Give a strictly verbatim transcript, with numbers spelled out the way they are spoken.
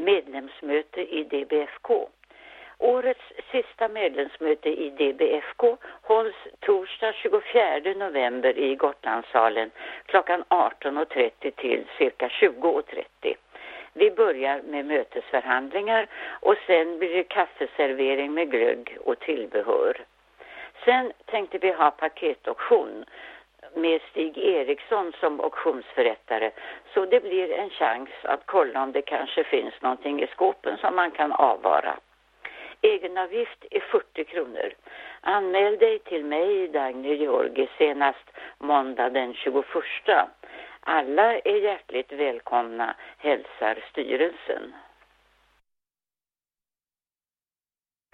medlemsmöte i D B F K. Årets sista medlemsmöte i D B F K hålls torsdag tjugofjärde november i Gotlandssalen klockan arton och trettio till cirka tjugo och trettio. Vi börjar med mötesförhandlingar och sen blir det kaffeservering med glögg och tillbehör. Sen tänkte vi ha paketauktion med Stig Eriksson som auktionsförrättare, så det blir en chans att kolla om det kanske finns någonting i skåpen som man kan avvara. Egenavgift är fyrtio kronor. Anmäl dig till mig, Dagny Georgi, senast måndag den tjugoförsta. Alla är hjärtligt välkomna, hälsar styrelsen.